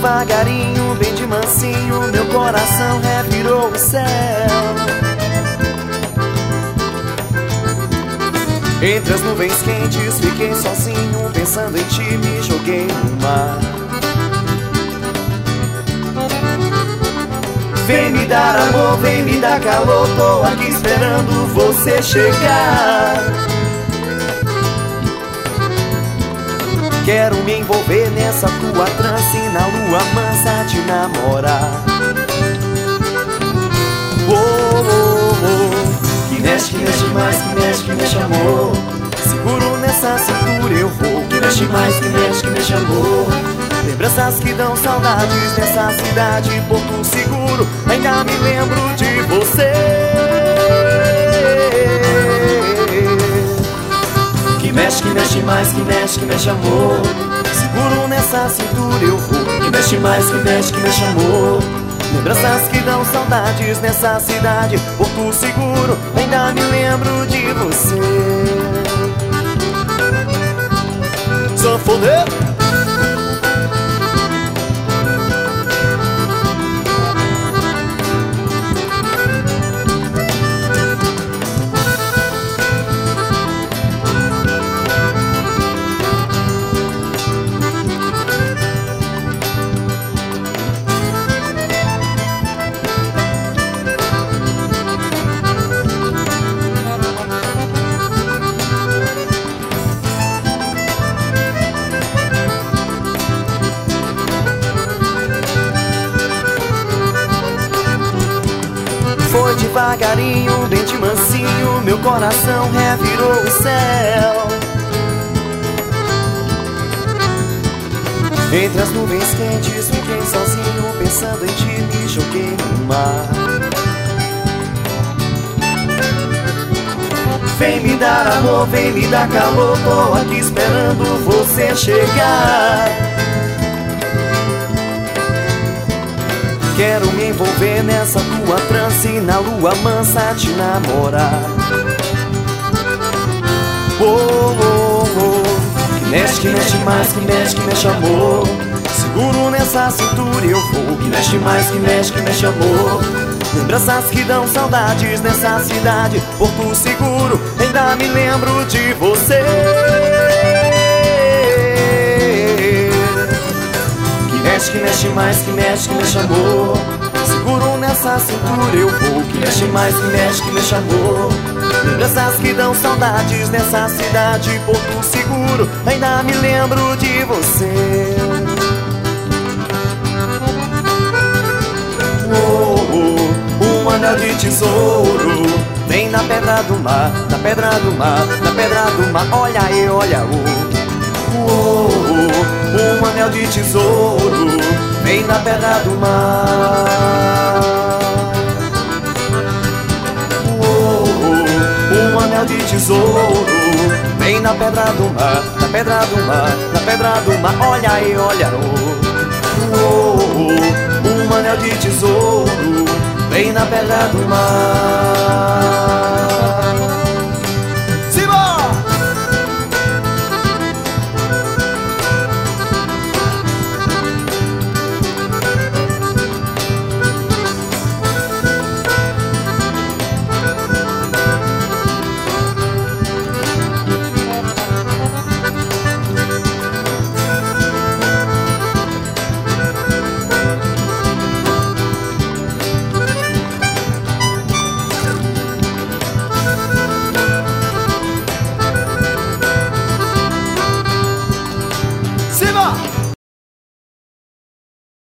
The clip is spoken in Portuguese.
devagarinho, bem de mansinho, meu coração revirou o céu. Entre as nuvens quentes fiquei sozinho, pensando em ti me joguei no mar. Vem me dar amor, vem me dar calor, tô aqui esperando você chegar. Quero me envolver nessa tua trance, na lua mansa te namorar. Oh, oh, oh. Que mexe mais, que mexe amor. Seguro nessa cintura eu vou. Que mexe mais, que mexe amor. Lembranças que dão saudades dessa cidade, Porto Seguro. Ainda me lembro de você. Que mexe mais, que mexe amor. Seguro nessa cintura eu vou. Que mexe mais, que mexe amor. Lembranças que dão saudades nessa cidade, Porto Seguro. Ainda me lembro de você. Sanfoneiro. Foi devagarinho, bem de mansinho, meu coração revirou o céu. Entre as nuvens quentes fiquei sozinho, pensando em ti me joguei no mar. Vem me dar amor, vem me dar calor, tô aqui esperando você chegar. Quero me envolver nessa tua trance, na lua mansa te namorar. Oh, oh, oh. Que mexe mais, que mexe amor. Seguro nessa cintura eu vou. Que mexe mais, que mexe amor. Lembranças que dão saudades nessa cidade, Porto Seguro. Ainda me lembro de você. Que mexe mais, que mexe amor. Seguro nessa cintura eu vou. Que mexe mais, que mexe amor. Lembranças que dão saudades nessa cidade, Porto Seguro. Ainda me lembro de você. Oh, oh, um anel de tesouro vem na pedra do mar, na pedra do mar, na pedra do mar. Olha aí, olha um anel de tesouro vem na pedra do mar. Um anel de tesouro vem na pedra do mar, na pedra do mar, na pedra do mar. Olha aí, olha um anel de tesouro vem na pedra do mar.